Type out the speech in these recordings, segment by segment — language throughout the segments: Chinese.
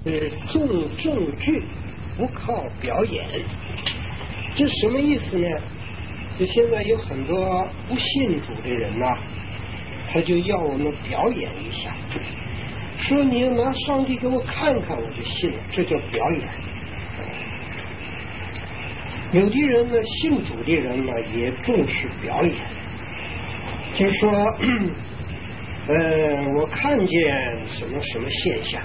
重证据，不靠表演。这什么意思呢？就现在有很多不信主的人呐，他就要我们表演一下，说你要拿上帝给我看看我就信了，这叫表演。有的人呢，信主的人呢也重视表演，就说我看见什么什么现象，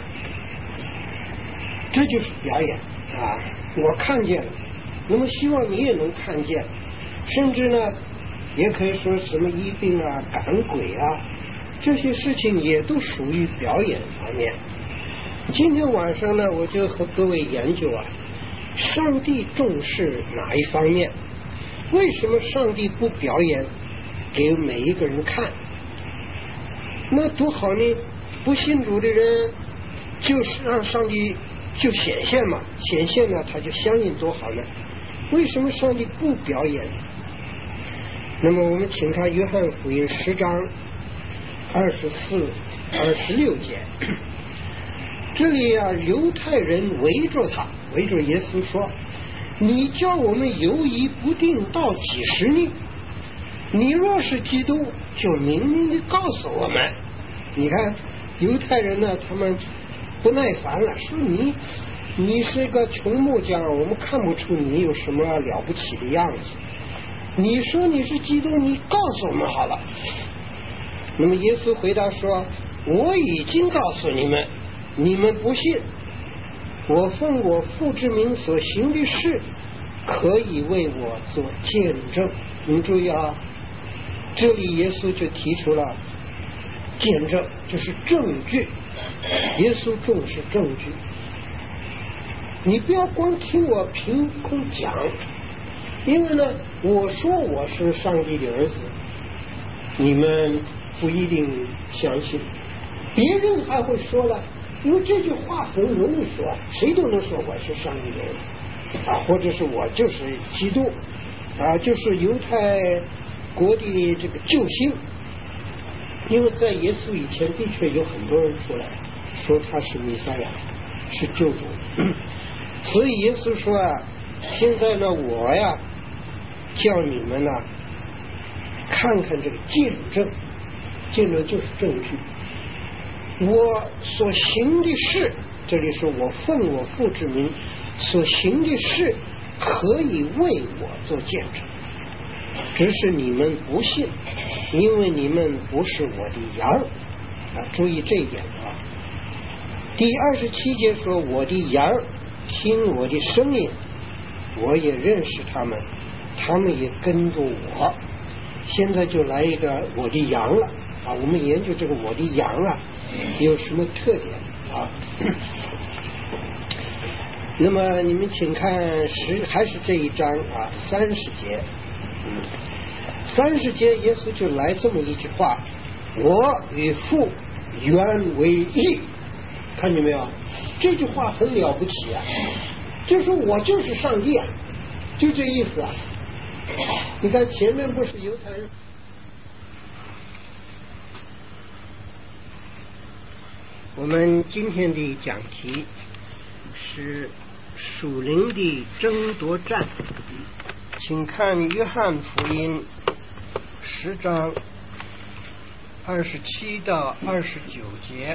这就是表演啊！我看见了，那么希望你也能看见，甚至呢，也可以说什么医病啊、赶鬼啊，这些事情也都属于表演方面。今天晚上呢，我就和各位研究啊，上帝重视哪一方面？为什么上帝不表演给每一个人看？那多好呢！不信主的人就是让上帝就显现嘛，显现了他就相信，多好呢！为什么上帝不表演？那么我们请看约翰福音10章24、26节，这里啊，犹太人围着他，围着耶稣说：“你叫我们犹疑不定到几时呢？你若是基督，就明明的告诉我们。”你看犹太人呢，他们不耐烦了，说你是个穷木匠，我们看不出你有什么了不起的样子。你说你是基督，你告诉我们好了。那么耶稣回答说：“我已经告诉你们，你们不信。我奉我父之名所行的事，可以为我做见证。”你们注意啊，这里耶稣就提出了见证，就是证据。耶稣重视证据，你不要光听我凭空讲，因为呢，我说我是上帝的儿子，你们不一定相信，别人还会说了，因为这句话很容易说，谁都能说我是上帝的儿子啊，或者是我就是基督啊，就是犹太国的这个救星。因为在耶稣以前的确有很多人出来说他是弥赛亚，是救主，所以耶稣说啊，现在呢我呀叫你们呢看看这个见证，见证就是证据。我所行的事，这里说我奉我父之名所行的事，可以为我做见证，只是你们不信，因为你们不是我的羊啊！注意这一点啊。第27节说：“我的羊听我的声音，我也认识他们，他们也跟着我。”现在就来一个我的羊了啊！我们研究这个我的羊啊有什么特点啊？那么你们请看还是这一章啊30节。30节耶稣就来这么一句话：“我与父原为一。”看见没有？这句话很了不起啊！就说我就是上帝啊，就这意思啊。你看前面不是犹太人，我们今天的讲题是属灵的争夺战，请看约翰福音10章27到29节。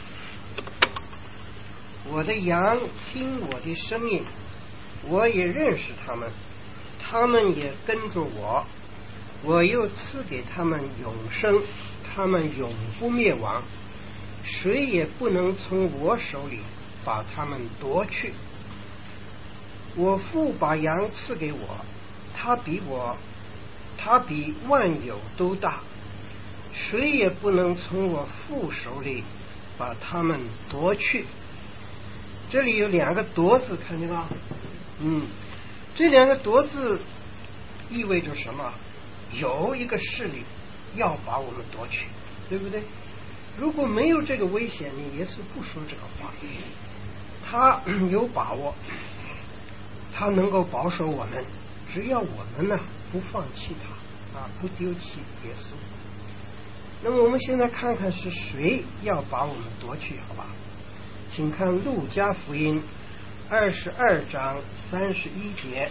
我的羊听我的声音，我也认识他们，他们也跟着我，我又赐给他们永生，他们永不灭亡，谁也不能从我手里把他们夺去。我父把羊赐给我，他比万有都大，谁也不能从我父手里把他们夺去。这里有两个夺字，看见吗？这两个夺字意味着什么？有一个势力要把我们夺去，对不对？如果没有这个危险，你耶稣不说这个话，他有把握，他能够保守我们，只要我们呢不放弃他啊，不丢弃耶稣。那么我们现在看看是谁要把我们夺去，好吧？ 请看路加福音22章31节，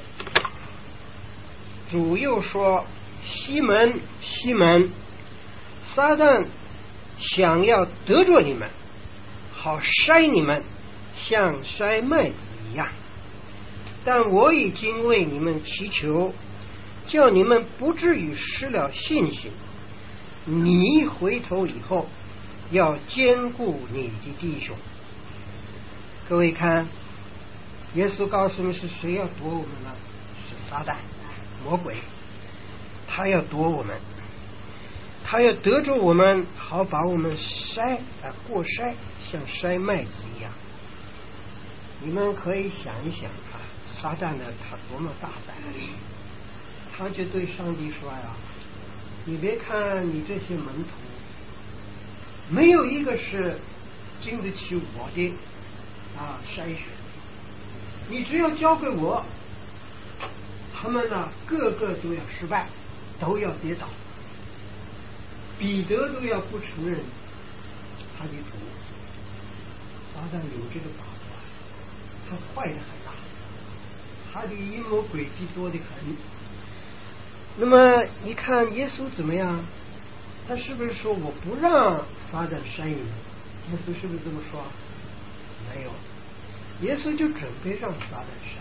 主又说：西门，西门，撒旦想要得着你们，好筛你们，像筛麦子一样。但我已经为你们祈求，叫你们不至于失了信心。你回头以后，要兼顾你的弟兄。各位看，耶稣告诉你是谁要夺我们呢？是撒旦，魔鬼，他要夺我们，他要得着我们，好把我们过筛，像筛麦子一样。你们可以想一想啊，撒旦呢，他多么大胆！他就对上帝说呀：你别看你这些门徒，没有一个是经得起我的筛选，你只要交给我，他们呢个个都要失败，都要跌倒。彼得都要不承认他的主。撒旦有这个把握，他坏得很大，他的阴谋诡计多得很。那么你看耶稣怎么样？他是不是说我不让撒旦筛你们？耶稣是不是这么说？没有，耶稣就准备让撒旦筛。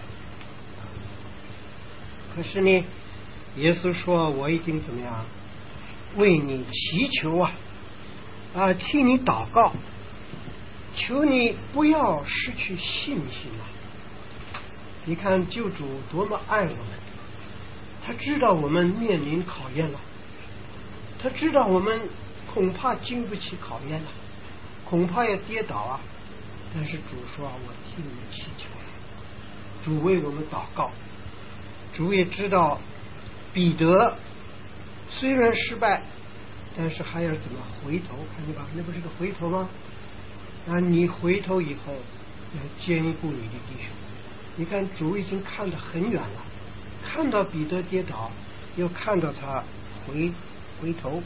可是呢，耶稣说我已经怎么样为你祈求替你祷告，求你不要失去信心你看救主多么爱我们，他知道我们面临考验了，他知道我们恐怕经不起考验了，恐怕要跌倒但是主说我替你们祈求了，主为我们祷告。主也知道彼得虽然失败，但是还要怎么回头，看见吧，那不是个回头吗？你回头以后要兼顾你的弟兄。你看主已经看得很远了，看到彼得跌倒，又看到他回头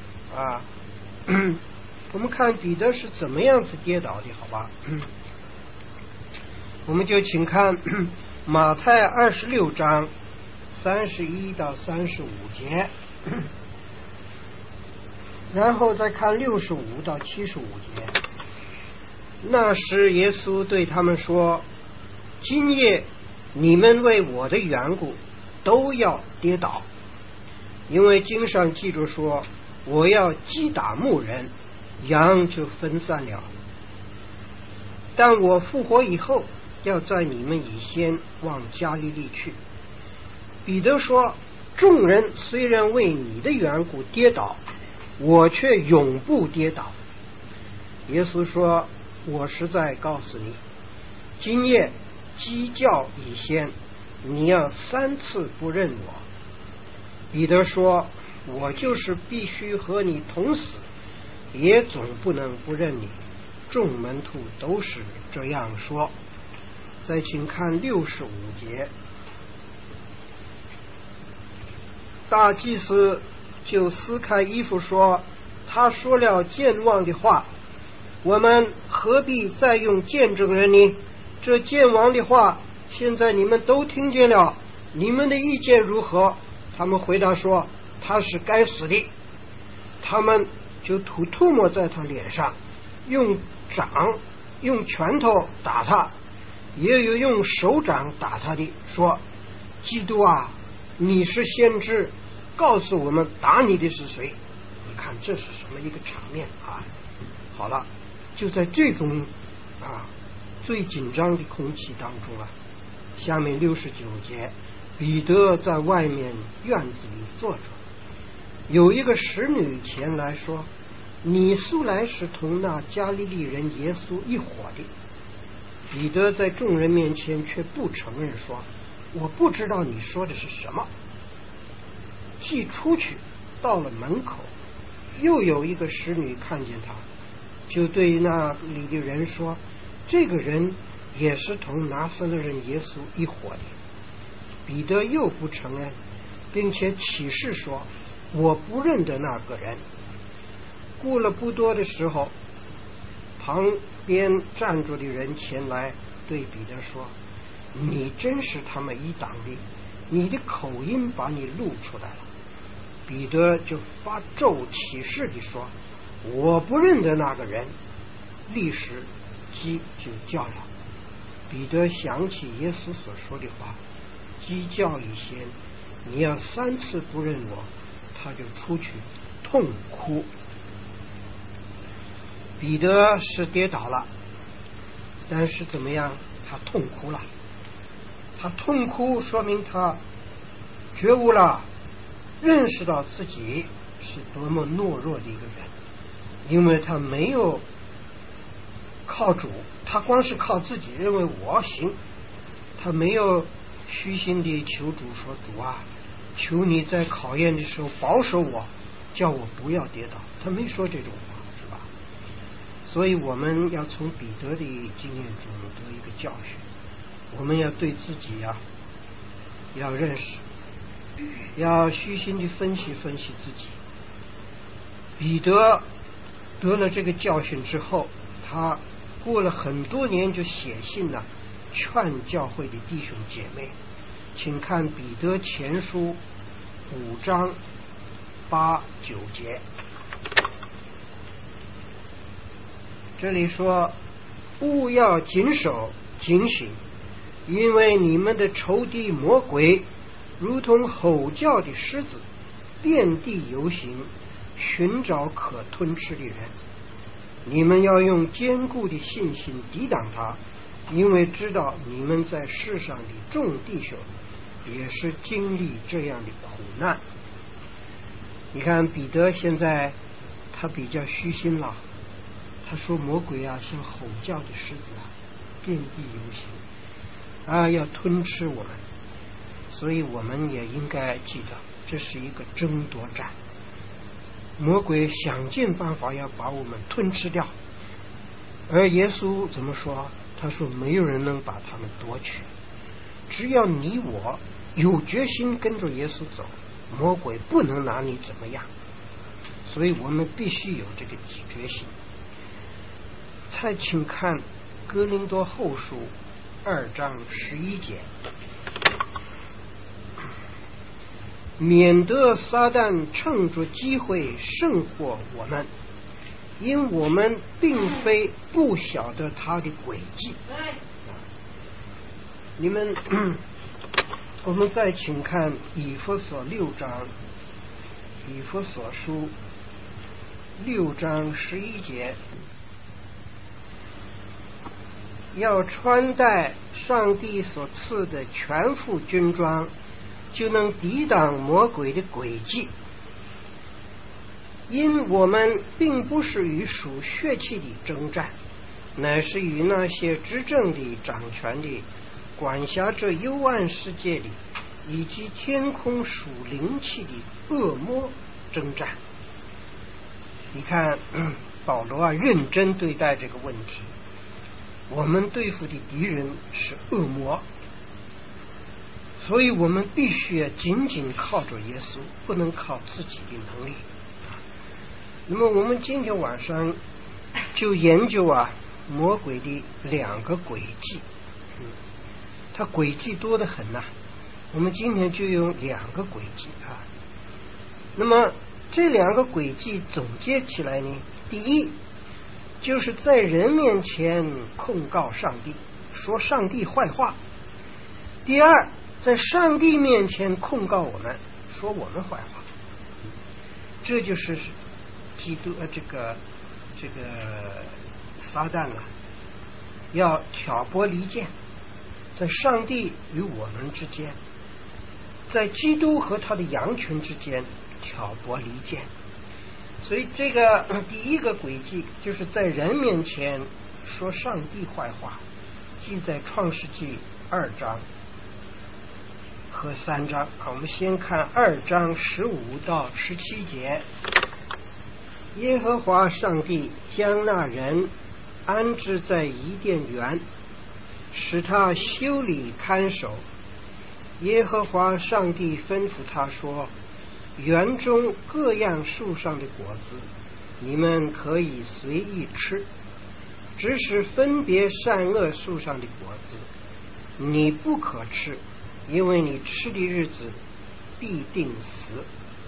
我们看彼得是怎么样子跌倒的，好吧？我们就请看马太26章31到35节，然后再看65到75节。那时耶稣对他们说：今夜你们为我的缘故都要跌倒，因为经上记着说，我要击打牧人，羊就分散了。但我复活以后，要在你们以先往加利利去。彼得说：众人虽然为你的缘故跌倒，我却永不跌倒。耶稣说：我实在告诉你，今夜鸡叫以先，你要3次不认我。彼得说：我就是必须和你同死，也总不能不认你。众门徒都是这样说。再请看65节。大祭司就撕开衣服说：他说了健忘的话，我们何必再用见证人呢？这健忘的话现在你们都听见了，你们的意见如何？他们回答说：他是该死的。他们就吐沫在他脸上，用拳头打他，也有用手掌打他的，说：基督你是先知，告诉我们打你的是谁？你看这是什么一个场面好了，就在这种最紧张的空气当中下面69节，彼得在外面院子里坐着，有一个使女前来说：你素来是同那加利利人耶稣一伙的。彼得在众人面前却不承认，说：我不知道你说的是什么。既出去到了门口，又有一个使女看见他，就对那里的人说：这个人也是同拿撒勒人耶稣一伙的。彼得又不承认，并且起誓说：我不认得那个人。过了不多的时候， 旁边站着的人前来对彼得说：你真是他们一党的，你的口音把你录出来了。彼得就发咒起誓地说：我不认得那个人。立时鸡就叫了。彼得想起耶稣所说的话，鸡叫以前，你要3次不认我，他就出去痛哭。彼得是跌倒了，但是怎么样？他痛哭了。他痛哭说明他觉悟了，认识到自己是多么懦弱的一个人，因为他没有靠主，他光是靠自己，认为我行，他没有虚心地求主说：主啊，求你在考验的时候保守我，叫我不要跌倒。他没说这种话，是吧？所以我们要从彼得的经验中得一个教训，我们要对自己要认识，要虚心地分析分析自己。彼得得了这个教训之后，他过了很多年就写信了，劝教会的弟兄姐妹。请看彼得前书5章8、9节，这里说：务要谨守警醒，因为你们的仇敌魔鬼如同吼叫的狮子，遍地游行，寻找可吞吃的人。你们要用坚固的信心抵挡他，因为知道你们在世上的众弟兄也是经历这样的苦难。你看彼得现在他比较虚心了，他说魔鬼像吼叫的狮子遍地游行要吞吃我们。所以我们也应该记得，这是一个争夺战，魔鬼想尽办法要把我们吞吃掉，而耶稣怎么说？他说没有人能把他们夺取，只要你我有决心跟着耶稣走，魔鬼不能拿你怎么样。所以我们必须有这个决心。再请看哥林多后书2章11节，免得撒旦趁着机会胜过我们，因我们并非不晓得他的诡计。你们我们再请看以弗所6章，以弗所书6章11节，要穿戴上帝所赐的全副军装，就能抵挡魔鬼的诡计。因我们并不是与属血气的征战，乃是与那些执政的、掌权的、管辖这幽暗世界里以及天空属灵气的恶魔征战。你看保罗认真对待这个问题。我们对付的敌人是恶魔，所以我们必须要紧紧靠着耶稣，不能靠自己的能力。那么我们今天晚上就研究魔鬼的2个诡计，他诡计多得很我们今天就用2个诡计那么这2个诡计总结起来呢，第一就是在人面前控告上帝，说上帝坏话；第二，在上帝面前控告我们，说我们坏话。这就是基督这个撒旦要挑拨离间，在上帝与我们之间，在基督和他的羊群之间挑拨离间。所以这个第一个诡计就是在人面前说上帝坏话，记在创世纪2章和3章。我们先看2章15到17节。耶和华上帝将那人安置在伊甸园，使他修理看守。耶和华上帝吩咐他说：园中各样树上的果子你们可以随意吃， 只是分别善恶树上的果子，你不可吃，因为你吃的日子必定死。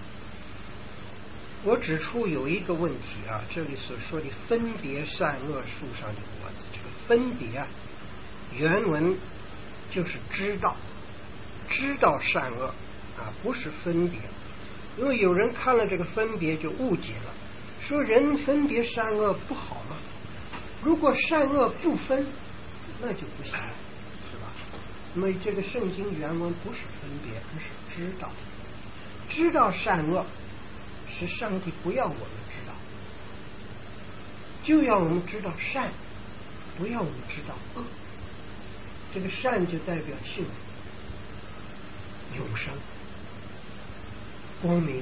我指出有一个问题啊，这里所说的分别善恶树上的果子，这个分别啊，原文就是知道善恶啊，不是分别。因为有人看了这个分别就误解了，说人分别善恶不好吗？如果善恶不分，那就不行了，是吧？那么这个圣经原文不是分别，而是知道善恶，是上帝不要我们知道，就要我们知道善，不要我们知道恶。这个善就代表幸福、永生、光明、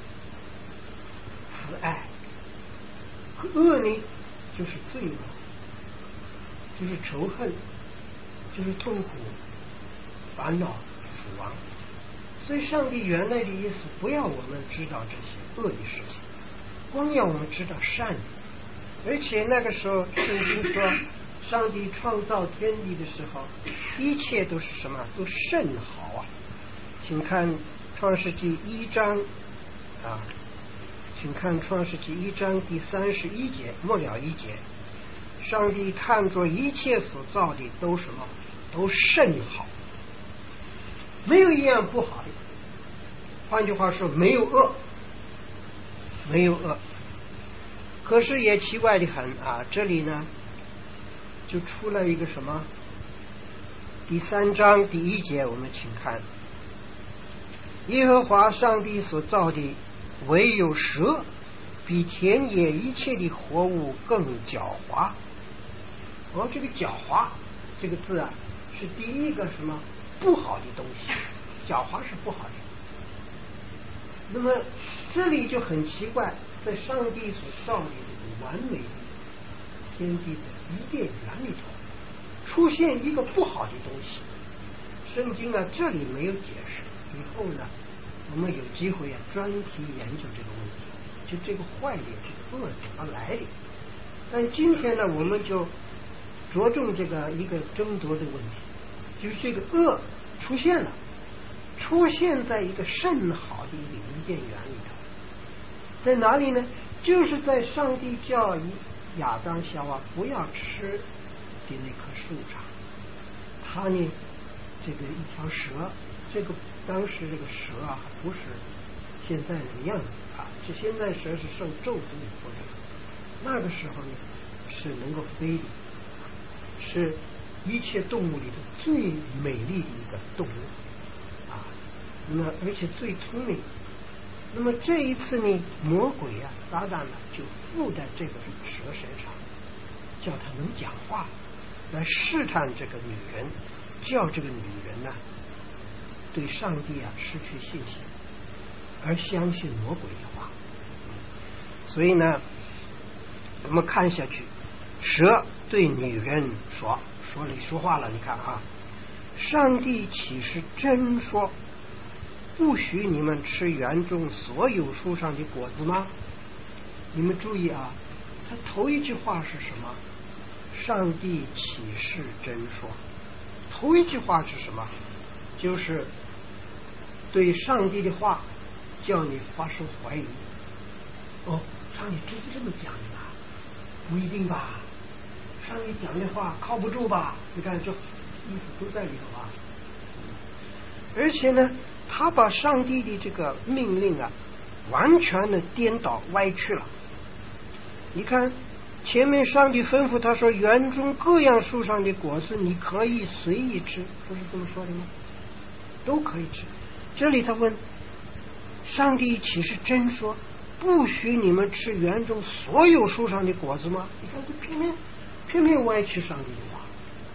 慈爱。恶呢，就是罪恶，就是仇恨，就是痛苦、烦恼、死亡。所以上帝原来的意思不要我们知道这些恶的事情，光要我们知道善。而且那个时候圣经说上帝创造天地的时候，一切都是什么？都甚好啊！请看创世纪1章啊，请看创世纪1章第31节末了一节，上帝看着一切所造的都什么？都甚好，没有一样不好的。换句话说，没有恶，没有恶。可是也奇怪的很啊，这里呢就出了一个什么？第3章第1节，我们请看，耶和华上帝所造的唯有蛇，比田野一切的活物更狡猾。这个狡猾这个字啊，是第一个什么不好的东西，狡猾是不好的。那么这里就很奇怪，在上帝所造的这个完美的天地的伊甸园里头，出现一个不好的东西。圣经啊这里没有解释，以后呢我们有机会啊专题研究这个问题，就这个坏的这个恶怎么来的。但今天呢我们就着重这个一个争夺的问题，就是这个恶出现了，出现在一个甚好的一个伊甸园里头，在哪里呢？就是在上帝叫亚当夏娃不要吃的那棵树上。他呢这个一条蛇，这个当时这个蛇啊不是现在的样子啊，这现在蛇是受咒诅以后的，那个时候呢是能够飞的，是一切动物里头最美丽的一个动物啊，那么而且最聪明。那么这一次呢，魔鬼啊撒旦呢就附在这个蛇身上，叫他能讲话，来试探这个女人，叫这个女人呢对上帝啊失去信心，而相信魔鬼的话。所以呢我们看下去，蛇对女人说话了，你看啊，上帝岂是真说不许你们吃园中所有树上的果子吗？你们注意啊，他头一句话是什么？上帝岂是真说？头一句话是什么？就是对上帝的话叫你发生怀疑。上帝真是这么讲的吧？不一定吧，上帝讲的话靠不住吧？你看这意思都在里头啊。而且呢他把上帝的这个命令啊完全的颠倒歪曲了。你看前面上帝吩咐他说园中各样树上的果子你可以随意吃，不是这么说的吗？都可以吃。这里他问上帝岂是真说不许你们吃园中所有树上的果子吗？你看这偏偏歪曲上帝的话。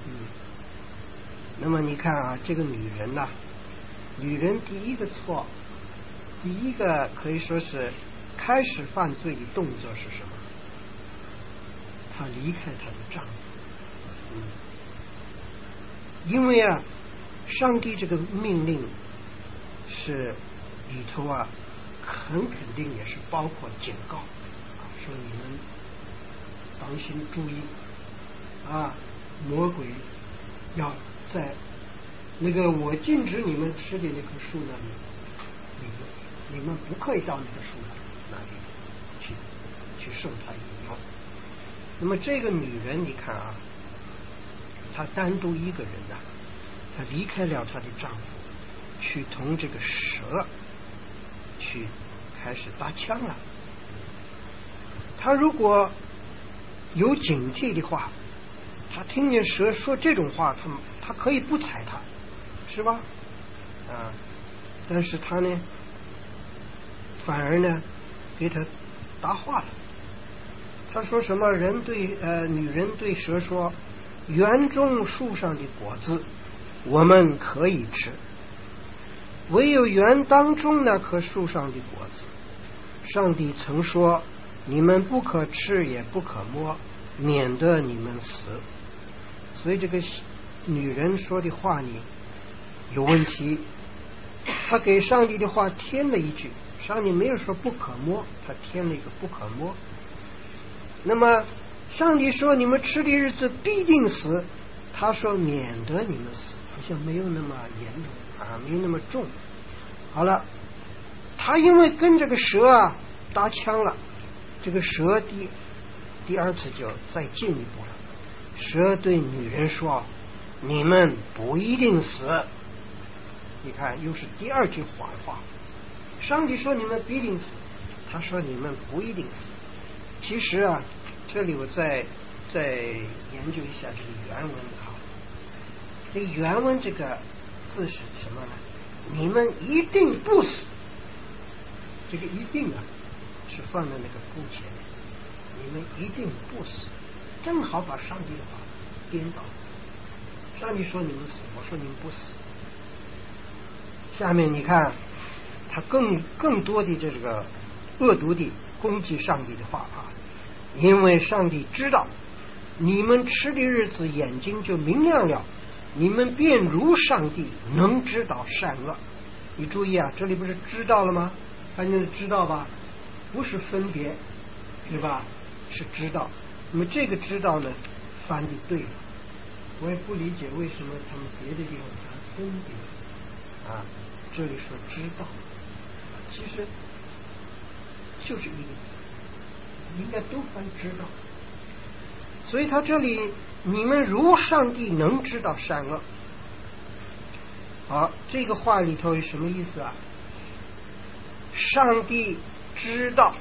那么你看啊，这个女人呢女人第一个错，第一个可以说是开始犯罪的动作是什么？她离开她的丈夫。因为啊上帝这个命令是里头啊很肯定也是包括警告啊，说你们当心注意魔鬼要在那个我禁止你们吃的那棵树那里，你们不可以到那个树那里去受它引诱。那么这个女人你看她单独一个人她离开了她的丈夫，去同这个蛇去开始搭腔了。她如果有警惕的话，她听见蛇说这种话，她可以不睬她，是吧？但是她呢，反而呢给她答话了。她说什么？女人对蛇说：“园中树上的果子我们可以吃，唯有园当中那棵树上的果子，上帝曾说你们不可吃也不可摸，免得你们死。”所以这个女人说的话呢有问题，她给上帝的话添了一句，上帝没有说不可摸，她添了一个不可摸。那么上帝说你们吃的日子必定死，他说免得你们死，好像没有那么严重没有那么重。好了，他因为跟这个蛇搭腔了，这个蛇第二次就再进一步了。蛇对女人说：“你们不一定死。”你看，又是第二句谎话。上帝说你们必定死，他说你们不一定死。其实这里我再研究一下这个原文这个原文这个字是什么呢？你们一定不死。这个一定是放在那个姑前面，你们一定不死，正好把上帝的话颠倒。上帝说你们死，我说你们不死。下面你看他更多的这个恶毒的攻击上帝的话因为上帝知道你们吃的日子眼睛就明亮了，你们便如上帝，能知道善恶。你注意这里不是知道了吗？反正知道吧，不是分别，是吧？是知道。那么这个知道呢翻的对了，我也不理解为什么他们别的地方谈分别这里说知道，其实就是一个字，应该都翻知道。所以他这里你们如上帝能知道善恶。好，这个话里头有什么意思上帝知道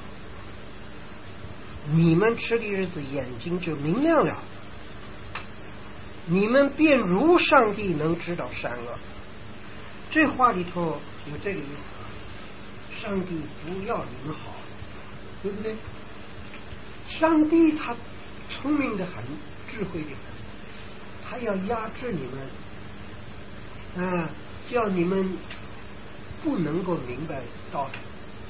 你们吃的日子眼睛就明亮了，你们便如上帝能知道善恶。这话里头有这个意思，上帝不要你们好，对不对？上帝他聪明的很，智慧的很，他要压制你们叫你们不能够明白道理，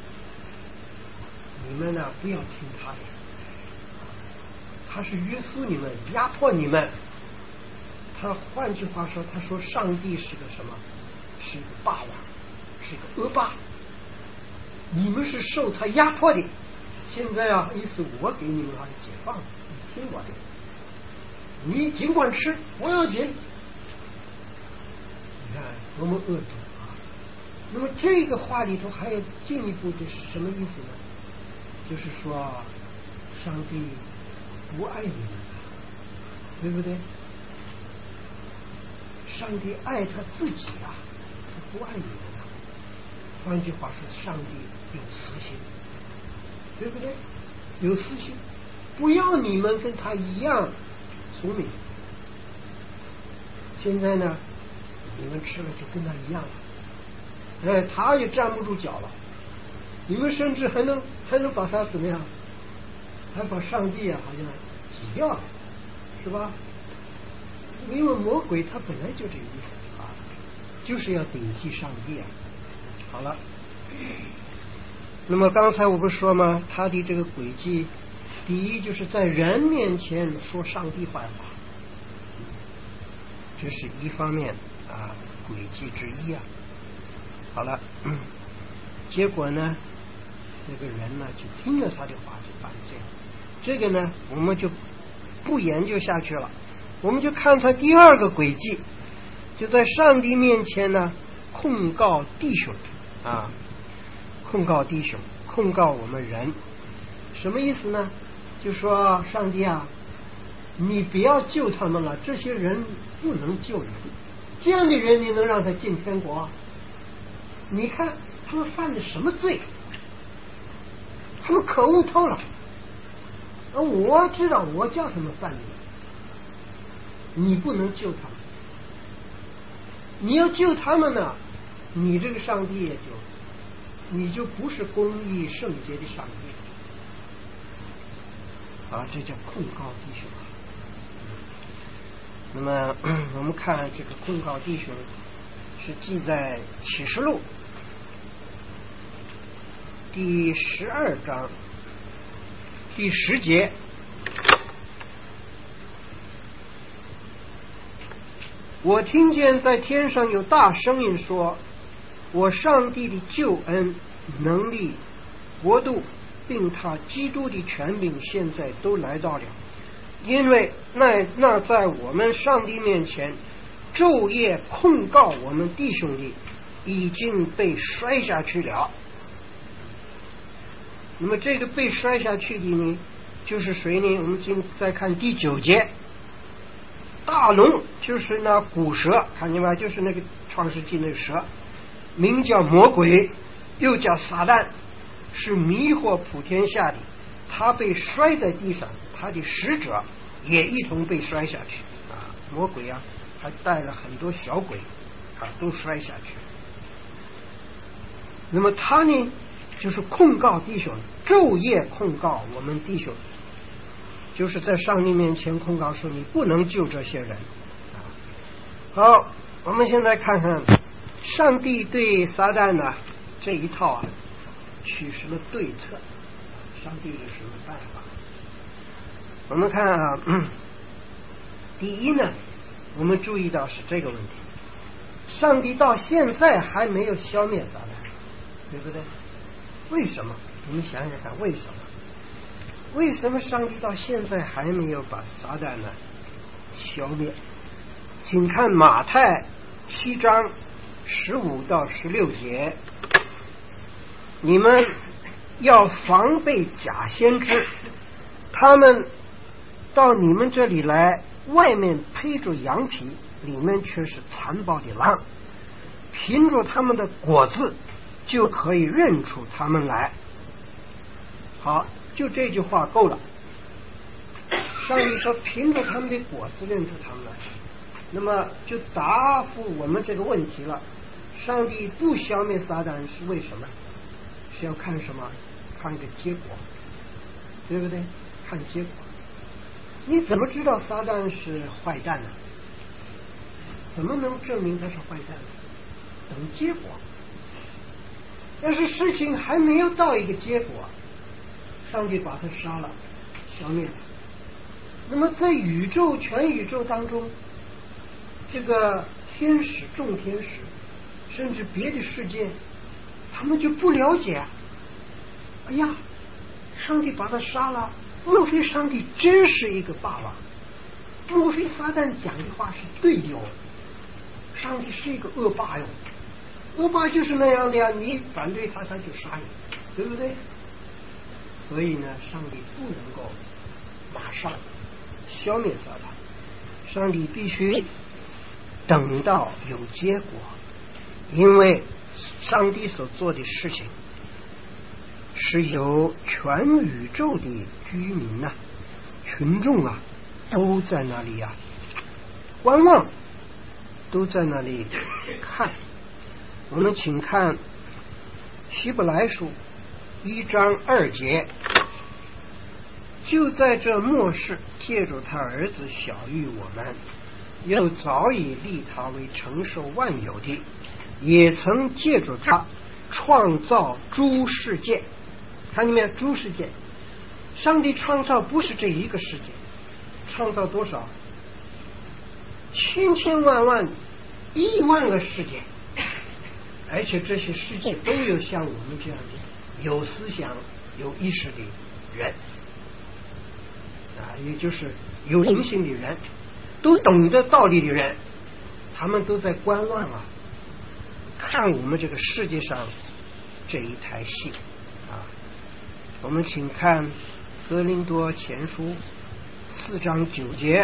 你们不要听他的，他是约束你们，压迫你们。他换句话说，他说上帝是个什么？是一个霸王，是一个恶霸，你们是受他压迫的。现在意思我给你们解放，你听我的，你尽管吃，不要紧。你看多么恶毒那么这个话里头还有进一步的是什么意思呢？就是说上帝不爱你们，对不对？上帝爱他自己他不爱你们换句话说，上帝有私心，对不对？有私心，不要你们跟他一样聪明。现在呢，你们吃了就跟他一样了，他也站不住脚了。你们甚至还能把他怎么样？还把上帝好像挤掉了，是吧？因为魔鬼他本来就这个意思就是要顶替上帝好了，那么刚才我不是说吗？他的这个诡计，第一就是在人面前说上帝坏话，这是一方面诡计之一好了，结果呢，那个人呢就听了他的话就犯罪。这个呢，我们就不研究下去了。 我们就看他第二个轨迹，就在上帝面前呢控告弟兄啊，控告弟兄，控告我们人，什么意思呢？就说上帝啊，你不要救他们了，这些人不能救人，这样的人你能让他进天国？你看他们犯了什么罪？他们可恶透了。我知道我叫他们犯的，你不能救他们。你要救他们呢，你这个上帝也你就不是公义圣洁的上帝啊，这叫控告弟兄。那么我们看这个控告弟兄是记在启示录第12章第10节。我听见在天上有大声音说，我上帝的救恩、能力、国度并他基督的权柄现在都来到了，因为那在我们上帝面前昼夜控告我们弟兄的已经被摔下去了。那么这个被摔下去的呢，就是谁呢？我们再看第9节，大龙就是那古蛇，看见吗？就是那个创世纪那个蛇，名叫魔鬼，又叫撒旦，是迷惑普天下的。他被摔在地上，他的使者也一同被摔下去啊！魔鬼啊，还带了很多小鬼啊，都摔下去。那么他呢，就是控告弟兄，昼夜控告我们弟兄，就是在上帝面前控告说你不能救这些人。好，我们现在看看上帝对撒旦呢这一套啊取什么对策，上帝有什么办法？我们看啊，第一呢，我们注意到是这个问题，上帝到现在还没有消灭撒旦，对不对？为什么？我们想想看，为什么？为什么上帝到现在还没有把撒旦呢消灭？请看马太7章15到16节，你们要防备假先知，他们到你们这里来，外面披着羊皮，里面却是残暴的狼，凭着他们的果子就可以认出他们来。好，就这句话够了。上帝说凭着他们的果子认出他们来，那么就答复我们这个问题了。上帝不消灭撒旦是为什么？是要看什么？看一个结果，对不对？看结果。你怎么知道撒旦是坏蛋呢？怎么能证明他是坏蛋呢？等结果。要是事情还没有到一个结果，上帝把他杀了，消灭了。那么在全宇宙当中，这个天使、众天使，甚至别的世界，他们就不了解。哎呀，上帝把他杀了，莫非上帝真是一个霸王？莫非撒旦讲的话是对的哦？上帝是一个恶霸哟，恶霸就是那样的呀，你反对他，他就杀你，对不对？所以呢，上帝不能够马上消灭撒旦，上帝必须等到有结果，因为上帝所做的事情是由全宇宙的居民啊、群众啊都在那里啊观望，都在那里看。我们请看希伯来书1章2节，就在这末世，借着他儿子晓谕我们，又早已立他为承受万有的，也曾借着他创造诸世界。看见没有？诸世界，上帝创造不是这一个世界，创造多少？千千万万亿万个世界，而且这些世界都有像我们这样的有思想、有意识的人啊，也就是有灵性的人。 都懂得道理的人，他们都在观望啊，看我们这个世界上这一台戏啊。我们请看哥林多前书4章9节，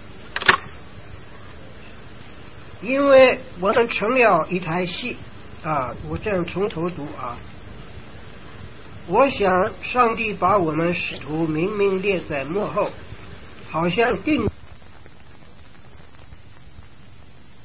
因为我们成了一台戏啊，我这样从头读啊。我想上帝把我们使徒明明列在幕后，好像定